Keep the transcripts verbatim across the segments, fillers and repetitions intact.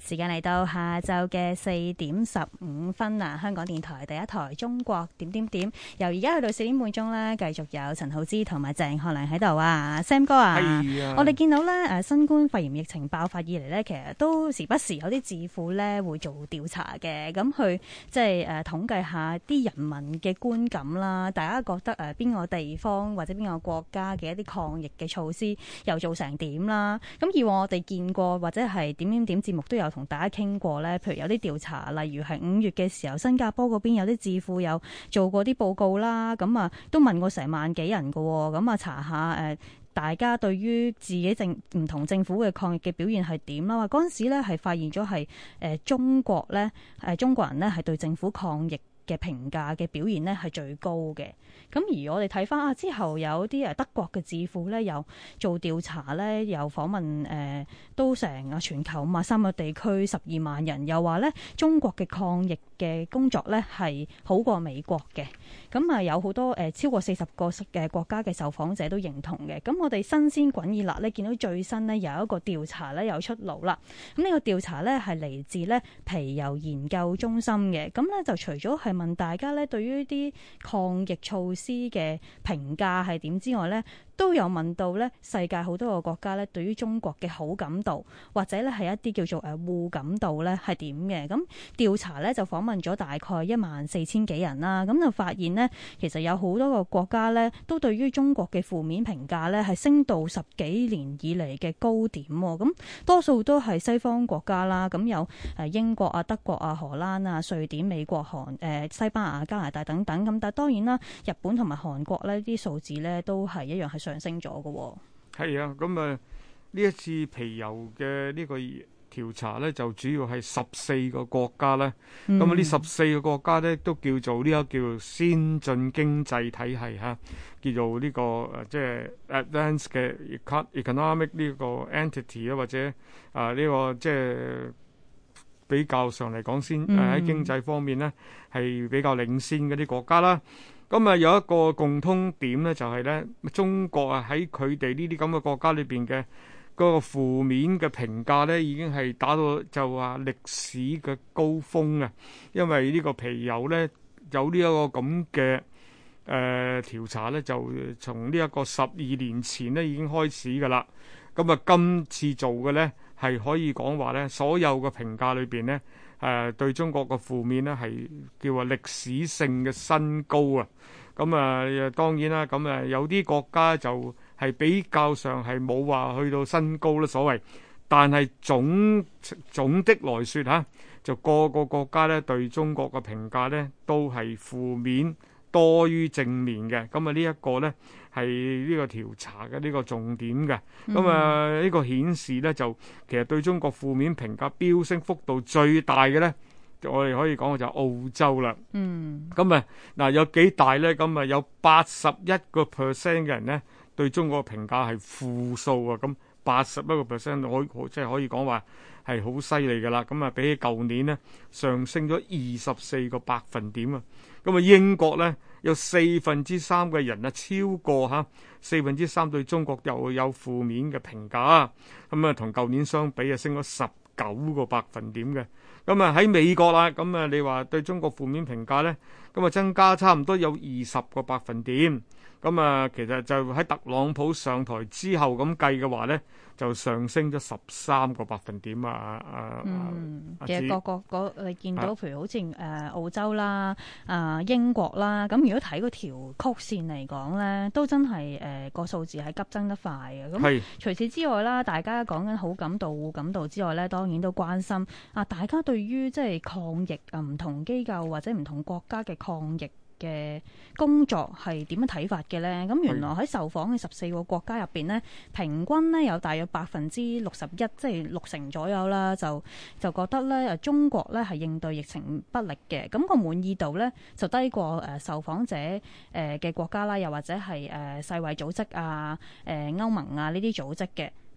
時間嚟到下晝嘅四點十五分啊！香港電台第一台中國點點點，由而家去到四點半鐘咧，繼續有陳浩之同埋鄭學良喺度啊 ，Sam 哥啊，啊我哋見到咧誒，新冠肺炎疫情爆發以嚟咧，其實都時不時有啲智庫咧會做調查嘅，咁去即係誒統計下啲人民嘅觀感啦，大家覺得誒邊個地方或者邊個國家嘅一啲抗疫嘅措施又做成點啦？咁以往我哋見過或者係點點點節目都有同大家傾過咧，譬如有啲調查，例如係五月嘅時候，新加坡嗰邊有啲智庫有做過啲報告啦，咁啊都問過成萬幾人㗎喎，咁啊查下誒大家對於自己政唔同政府嘅抗疫嘅表現係點啦？話嗰陣時咧係發現咗係誒中國咧誒中國人咧係對政府抗疫嘅評價嘅表現呢係最高嘅，咁而我哋睇翻啊之後有啲誒德國嘅智庫呢，又做調查呢，又訪問誒、呃、都成啊全球五十三個地區十二萬人，又話呢中國嘅抗疫嘅工作呢係好過美國嘅，咁啊有好多誒、呃、超過四十個嘅國家嘅受訪者都認同嘅，咁我哋新鮮滾熱辣呢，見到最新呢有一個調查呢有出爐啦，咁呢個調查呢係嚟自呢皮尤研究中心嘅，咁呢就除咗係問大家咧對於啲抗疫措施嘅評價係點之外咧，都有問到咧世界好多個國家咧對於中國嘅好感度，或者咧係一啲叫做誒惡感度咧係點嘅。咁調查咧就訪問咗大概一萬四千幾人啦，咁就發現呢，其實有好多個國家咧都對於中國嘅負面評價咧係升到十幾年以嚟嘅高點。咁多數都係西方國家啦，咁有誒英國啊、德國啊、荷蘭啊、瑞典、美國、韓誒西班牙、加拿大等等。咁但係當然啦，日本同埋韓國呢啲數字咧都係一樣係上升咗嘅。 係啊，咁啊呢一次皮尤嘅呢個調查咧，就主要係十四個國家啦。咁啊呢十四個國家咧都叫做呢個叫做先進經濟體系嚇，叫做呢、這個誒即係 advanced 嘅 economic 呢個 entity 啊，或者啊呢、這個即係比較上嚟講先誒喺經濟方面咧係比較領先嗰啲國家啦。咁啊有一個共通點咧，就係咧中國啊喺佢哋呢啲咁嘅國家裏邊嘅嗰個負面嘅評價咧，已經係打到就話歷史嘅高峰啊！因為呢個皮尤咧有呢一個咁嘅誒調查咧，就從呢一個十二年前咧已經開始噶啦。咁啊今次做嘅咧係可以講話咧，所有嘅評價裏邊咧。誒、呃、對中國嘅負面咧係叫話歷史性嘅新高啊！咁啊當然啦，咁啊有啲國家就係比較上係冇話去到新高啦所謂，但係總總的來說嚇，就個個國家咧對中國嘅評價咧都係負面多於正面嘅。咁啊呢一個咧係呢個調查嘅呢個重點嘅。咁啊呢個顯示咧就其實對中國負面評價飆升幅度最大嘅咧，我哋可以講嘅就係澳洲啦。嗯。咁啊嗱有幾大咧？咁啊有八十一個 percent 嘅人咧對中國嘅評價係負數啊！咁八十一個 percent 可即係可以講話係好犀利㗎啦。咁啊比起舊年咧上升咗二十四個百分點啊！咁啊英國咧有四分之三嘅人啊，超過嚇四分之三對中國又有負面嘅評價。咁啊同舊年相比啊升咗十九個百分點嘅。咁啊喺美國啦，咁啊你話對中國負面評價咧，咁啊增加差唔多有二十個百分點。咁啊其實就喺特朗普上台之後咁計嘅話咧，就上升咗十三個百分點啊！啊， 嗯，其實各個個你見到，譬如好似誒澳洲啦、啊英國啦，咁如果睇嗰條曲線嚟講咧，都真係誒個數字係急增得快嘅。咁除此之外啦，大家講緊好感度、惡感度之外咧，當然都關心啊，大家對於即係抗疫啊，唔同機構或者唔同國家嘅抗疫嘅工作係點樣睇法嘅呢？咁原來喺受訪嘅十四個國家入邊呢，平均呢有大約百分之六十一，即係六成左右啦，就就覺得呢中國呢係應對疫情不力嘅。咁個滿意度呢就低過誒受訪者誒嘅國家啦，又或者係誒世衛組織啊、誒歐盟啊呢啲組織嘅。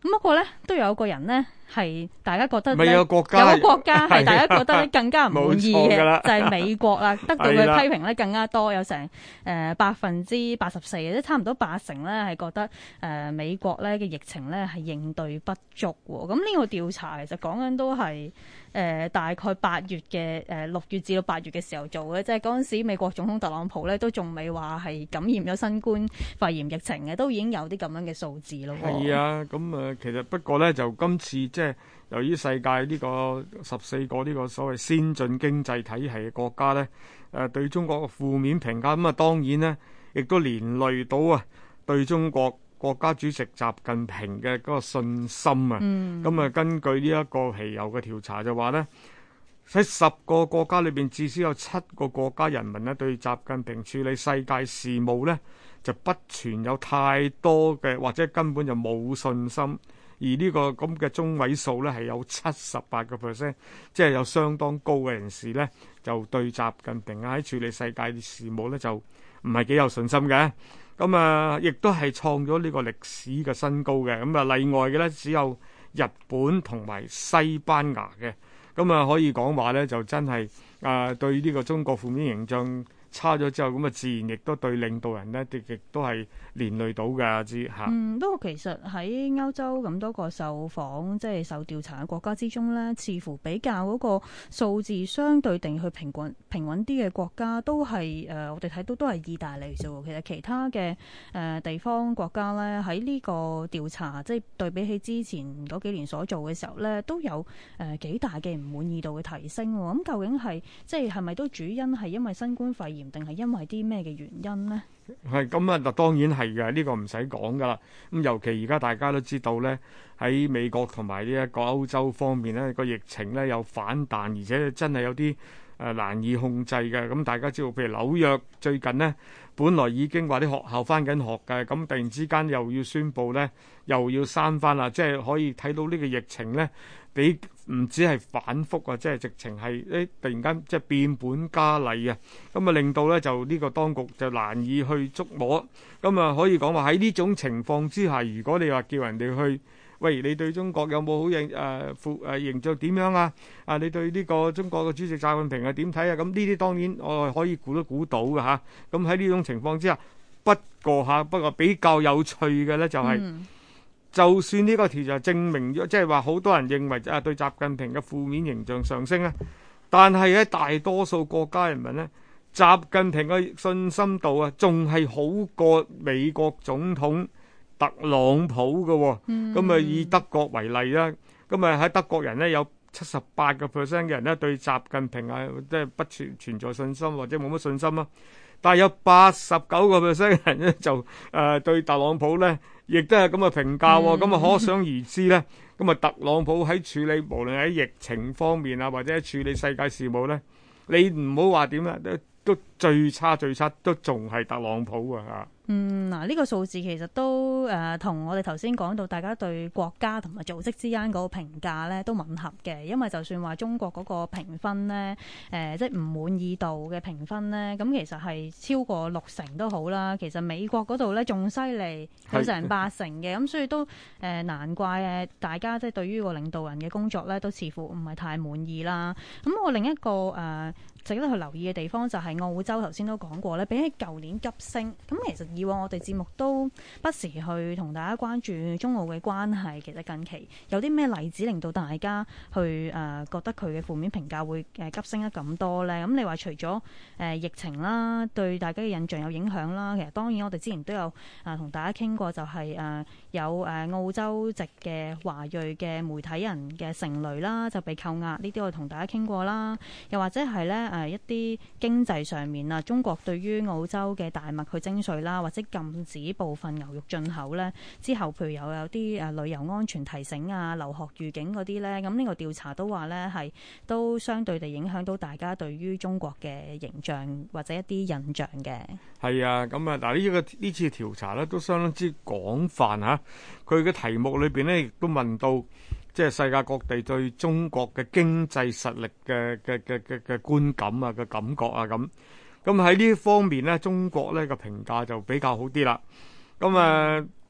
咁不過咧，都有個人咧係大家覺得咪有個國家， 有個國家係大家覺得咧更加唔滿意嘅， 冇錯就係美國啦，得到嘅批評咧更加多，有成誒百分之八十四，即係差唔多八成咧係覺得誒、呃、美國咧嘅疫情咧係應對不足喎。咁呢個調查其實講緊都係誒、呃、大概八月嘅誒六月至到八月嘅時候做嘅，即係嗰陣時美國總統特朗普咧都仲未話係感染咗新冠肺炎疫情嘅，都已經有啲咁樣嘅數字咯。 係啊，咁誒其實不過咧就今次即係由於世界呢個十四個呢個所謂先進經濟體系嘅國家咧，誒對中國嘅負面評價，咁啊當然咧亦都連累到啊對中國國家主席習近平嘅嗰個信心啊。咁啊、嗯、根據呢一個皮尤嘅調查就話咧，喺十個國家裏邊至少有七個國家人民咧對習近平處理世界事務咧就不存有太多嘅或者根本就冇信心，而呢個咁嘅中位數咧係有七十八個 percent， 即係有相當高嘅人士咧就對習近平喺處理世界事務咧就唔係幾有信心嘅。咁啊，亦都係創咗呢個歷史嘅新高嘅。咁啊，例外嘅咧只有日本同埋西班牙嘅。咁啊，可以講話咧就真係啊對呢個中國負面形象差咗之後，咁啊自然亦都對領導人呢，亦亦都係連累到㗎之嚇。 嗯，不過其實喺歐洲咁多個受訪即係受調查嘅國家之中呢，似乎比較嗰個數字相對定去平穩平穩啲嘅國家都係誒、呃，我哋睇到都係意大利啫喎。其實其他嘅誒、呃、地方國家呢，喺呢個調查即係對比起之前嗰幾年所做嘅時候呢，都有誒幾、呃、大嘅唔滿意度嘅提升喎。咁究竟係即係係咪都主因係因為新冠肺炎？定係因為啲咩嘅原因呢？ 係咁啊，就當然係嘅，呢個唔使講噶啦。咁尤其而家大家都知道咧，喺美國同埋呢一個歐洲方面咧，個疫情咧有反彈，而且真係有啲誒難以控制嘅。咁大家知道，譬如紐約最近呢，本來已經話啲學校翻緊學嘅，咁突然之間又要宣布咧，又要閂翻啦，即係可以睇到呢個疫情咧。比唔止係反覆啊，即係直情係誒突然間即係變本加厲啊，咁啊令到咧就呢個當局就難以去捉摸，咁啊可以講話喺呢種情況之下，如果你話叫人哋去，喂，你對中國有冇好形誒副誒形象點樣啊？啊，你對呢個中國嘅主席習近平係點睇啊？咁呢啲當然我係可以估都估到嘅嚇。咁喺呢種情況之下，不過嚇不過比較有趣嘅咧就係、是。嗯就算呢個調查證明咗，即係話好多人認為啊對習近平嘅負面形象上升啊，但係喺大多數國家人民呢，習近平嘅信心度啊，仲係好過美國總統特朗普嘅、哦。咁啊、嗯、以德國為例啦，咁啊喺德國人呢，有七十八個 percent 嘅人呢對習近平啊即係不存存在信心或者冇乜信心啊。但係有八十九個 percent 嘅人咧就誒、呃、對特朗普咧，亦都係咁嘅評價喎。咁啊、嗯、可想而知咧，咁啊特朗普喺處理無論喺疫情方面啊，或者喺處理世界事務咧，你唔好話點啦，都都最差最差都仲係特朗普啊嚇。 嗯，嗱、這、呢個數字其實都誒同、呃、我哋頭先講到大家對國家同埋組織之間嗰個評價咧都吻合嘅，因為就算話中國嗰個評分咧，誒、呃、即係唔滿意度嘅評分咧，咁其實係超過六成都好啦。其實美國嗰度咧仲犀利，有成八成嘅，咁所以都誒、呃、難怪誒大家即係對於個領導人嘅工作咧都似乎唔係太滿意啦。咁我另一個誒、呃值得去留意嘅地方就係澳洲，頭先都講過咧，比起舊年急升。咁其實以往我哋節目都不時去同大家關注中澳嘅關係。其實近期有啲咩例子令到大家去誒、呃、覺得佢嘅負面評價會誒急升得咁多呢？咁你話除咗誒、呃、疫情啦，對大家嘅印象有影響啦，其實當然我哋之前都有誒同、呃、大家傾過、就是，就係誒有誒、呃、澳洲籍嘅華裔嘅媒體人嘅成蕾啦，就被扣押，呢啲我哋同大家傾過啦。又或者係咧。誒一啲經濟上面啊，中國對於澳洲嘅大麥去徵稅啦，或者禁止部分牛肉進口咧，之後譬如又有啲誒旅遊安全提醒啊、留學預警嗰啲咧，咁呢個調查都話咧係都相對地影響到大家對於中國嘅形象或者一啲印象嘅。係啊，咁啊嗱，呢個呢次調查咧都相當之廣泛嚇，佢嘅題目裏邊咧亦都問到。即係世界各地對中國嘅經濟實力嘅嘅嘅嘅嘅觀感啊、嘅感覺啊咁，咁喺呢方面咧，中國咧個評價就比較好啲啦。咁啊，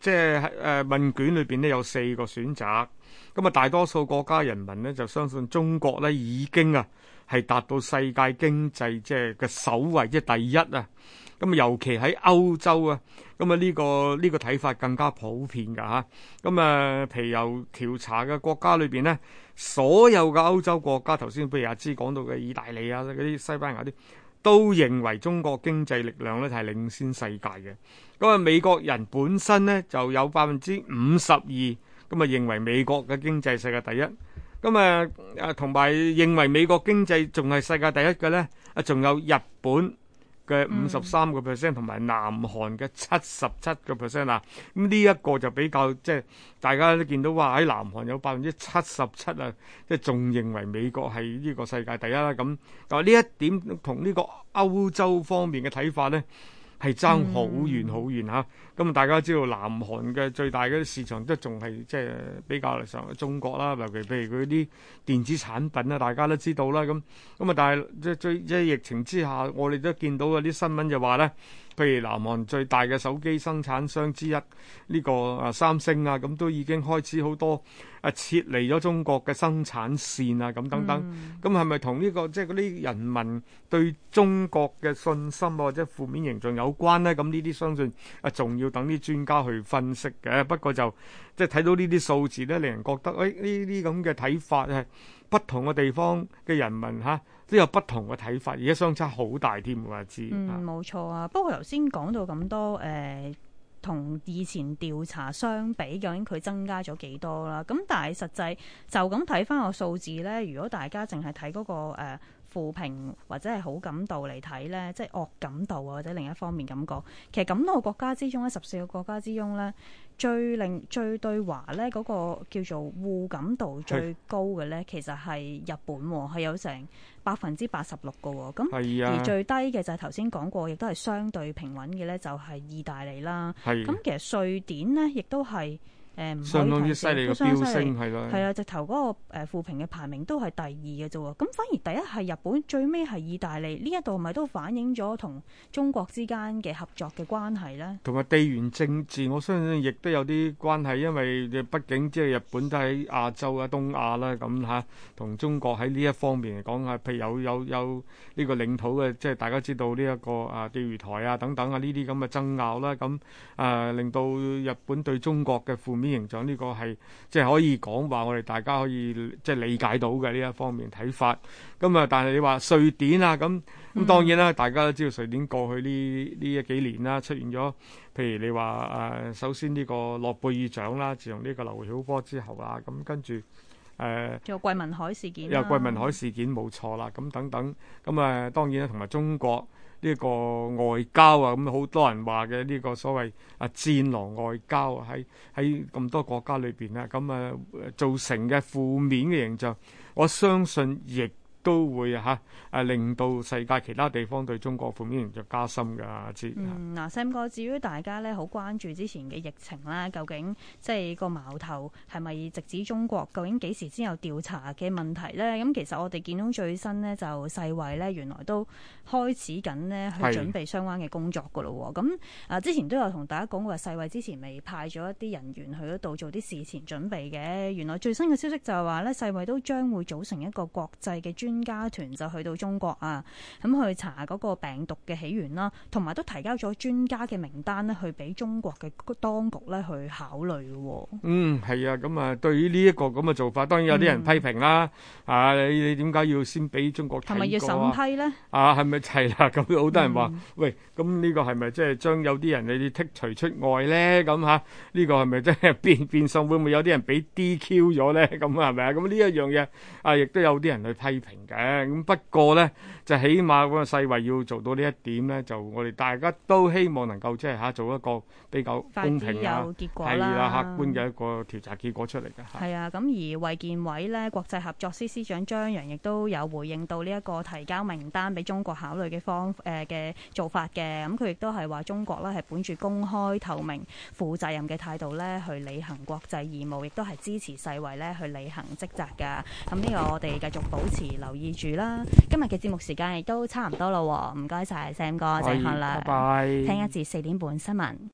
即係誒、呃、問卷裏邊呢，有四個選擇，咁啊大多數國家人民呢，就相信中國呢已經啊係達到世界經濟即係嘅首位，即係第一啊。咁尤其喺歐洲啊，咁啊呢個呢個睇法更加普遍㗎嚇。咁啊，譬如由調查嘅國家裏邊呢，所有嘅歐洲國家，頭先譬如阿芝講到嘅意大利啊、嗰啲西班牙啲，都認為中國經濟力量咧係領先世界嘅。咁啊，美國人本身呢就有百分之五十二，咁啊認為美國嘅經濟世界第一。咁啊啊，同埋認為美國經濟仲係世界第一嘅呢，啊仲有日本嘅五十三個 percent， 同埋南韓嘅七十七個 percent 啊。咁呢一個就比較即係大家都見到話喺南韓有百分之七十七啊，即係仲認為美國係呢個世界第一啦。咁但係呢一點同呢個歐洲方面嘅睇法呢，係爭好遠好遠嚇。咁、嗯、大家知道南韓嘅最大嘅市場都仲係即係比較嚟上中國啦，尤其譬如佢啲電子產品啊，大家都知道啦。咁咁啊，但係即係最即係疫情之下，我哋都見到有啲新聞就話咧，譬如南韓最大嘅手機生產商之一呢、呢個啊三星啊，咁都已經開始好多啊撤離咗中國嘅生產線啊，咁等等。咁係咪同呢個即係嗰啲人民對中國嘅信心啊或者負面形象有關咧？咁呢啲相信啊仲要等啲專家去分析嘅。不過就即係睇到呢啲數字咧，令人覺得誒呢啲咁嘅睇法係不同嘅地方嘅人民嚇都有不同嘅睇法，而家相差好大添喎，知嗯，冇錯啊。不過頭先講到咁多誒，同、呃、以前調查相比，究竟佢增加咗幾多啦？咁但係實際就咁睇翻個數字咧，如果大家淨係睇嗰個誒、呃負評或者係好感度嚟睇呢，即係惡感度啊，或者另一方面咁講，其實咁多個國家之中咧，十四個國家之中呢，最令最對華呢嗰個叫做惡感度最高嘅呢，其實係日本，係有成百分之八十六個喎。咁而最低嘅就係頭先講過，亦都係相對平穩嘅呢，就係意大利啦。咁其實瑞典呢，亦都係。誒唔相當之犀利嘅飆升係咯， 係啊，直頭嗰個誒負評嘅排名都係第二嘅啫喎，咁反而第一係日本，最尾係意大利，呢一度咪都反映咗同中國之間嘅合作嘅關係咧，同埋地緣政治，我相信亦都有啲關係，因為畢竟即係日本都喺亞洲啊、東亞啦咁嚇，同中國喺呢一方面嚟講啊，譬如有有有呢個領土嘅，即係大家知道呢一個啊釣魚台啊等等啊呢啲咁嘅爭拗啦，咁啊令到日本對中國嘅負面形象呢個係即係可以講話，我哋大家可以即係理解到嘅呢一方面睇法。咁啊，但係你話瑞典啊，咁咁當然啦，大家都知道瑞典過去呢呢一幾年啦，出現咗譬如你話誒、呃，首先呢個諾貝爾獎啦，自從呢個劉曉波之後啦，咁跟住誒，仲有桂民海事件，有桂民海事件冇錯啦，咁等等，咁啊當然啦，同埋中國。呢個外交啊，咁好多人話嘅呢個所謂啊戰狼外交啊，喺喺咁多國家裏邊咧，咁啊造成嘅負面嘅形象，我相信亦都會嚇誒令到世界其他地方對中國負面形象加深㗎。知嗯嗱 ，Sam 哥，至於大家咧好關注之前嘅疫情啦，究竟即係個矛頭係咪直指中國？究竟幾時先有調查嘅問題咧？咁其實我哋見到最新呢，就世衛咧原來都開始緊呢去準備相關嘅工作㗎咯喎。咁啊之前都有同大家講過，世衛之前未派咗一啲人員去嗰度做啲事前準備嘅。原來最新嘅消息就係話咧，世衛都將會組成一個國際嘅專專家團就去到中國啊，咁去查嗰個病毒嘅起源啦，同埋都提交咗專家嘅名單咧，去俾中國嘅當局咧去考慮嘅。嗯，係啊，咁啊，對於呢一個咁嘅做法，當然有啲人批評啦。嗯、啊，你你點解要先俾中國睇過啊？係咪要審批咧？啊，係咪係啦？咁好多人話，嗯、喂，咁呢個係咪即係將有啲人你剔除出外咧？咁吓，呢個係咪即係變變相會唔會有啲人俾 D Q 咗咧？咁係咪啊？咁呢一樣嘢啊，亦都有啲人去批評。嘅咁不過咧，就起碼嗰個世衛要做到呢一點咧，就我哋大家都希望能夠即係嚇做一個比較公平啊，係啦，客觀嘅一個調查結果出嚟嘅。係啊，咁而衛健委咧，國際合作司司長張揚亦都有回應到呢一個提交名單俾中國考慮嘅方誒嘅、呃、做法嘅。咁佢亦都係話中國咧係本住公開透明、負責任嘅態度咧去履行國際義務，亦都係支持世衛咧去履行職責㗎。咁呢個我哋繼續保持留意住啦。今日嘅節目時間亦都差唔多啦，唔該晒 Sam 哥，謝謝啦，拜拜。聽一節四點半新聞。